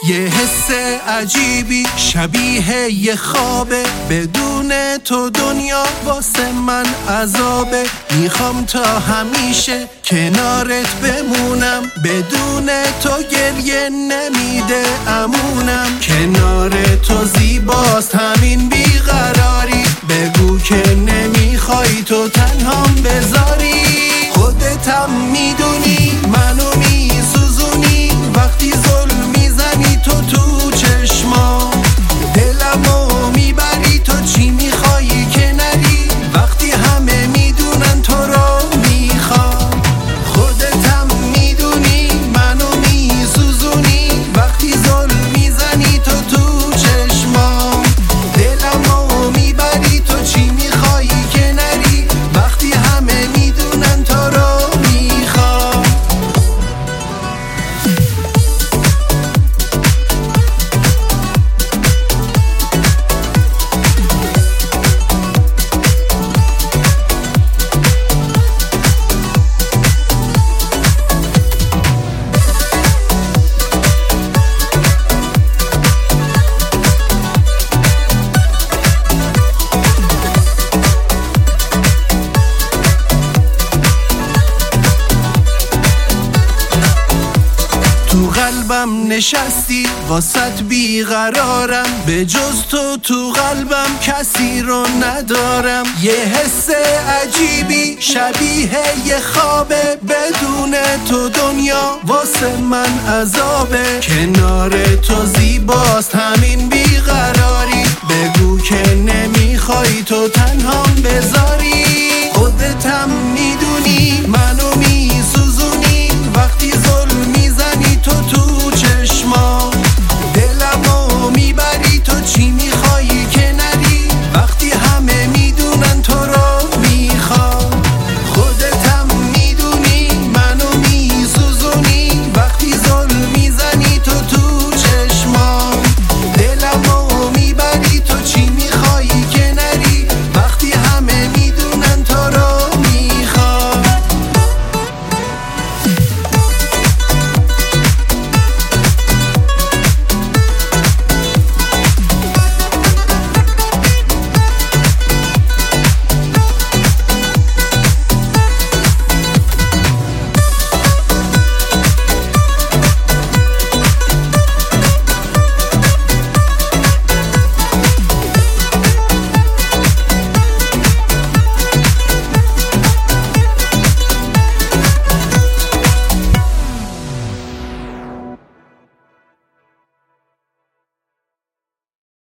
یه حس عجیبی شبیه یه خوابه، بدون تو دنیا واسه من عذابه. میخوام تا همیشه کنارت بمونم، بدون تو گریه نمیده امونم. کنار تو زیباست همین بیقراری، بگو که نمیخوای تو تنهام بذاری. خودتم میدونی منو میسوزونی، وقتی ظلم میزنی تو چشما. دلمو میبری تو چی میخوایی که نری، وقتی همه میدونن تو رو میخوام. خودتم میدونی منو میسوزونی، وقتی ظلم میزنی تو چشما. دلمو میبری تو چی میخوایی که نری، وقتی همه میدونن تو رو میخوام. تو قلبم نشستی واسط بیقرارم، به جز تو قلبم کسی رو ندارم. یه حس عجیبی شبیه یه خوابه، بدون تو دنیا واسه من عذابه. کنار تو زیباست همین بیقراری، بگو که نمیخوای تو تنهام بذاری. خودتم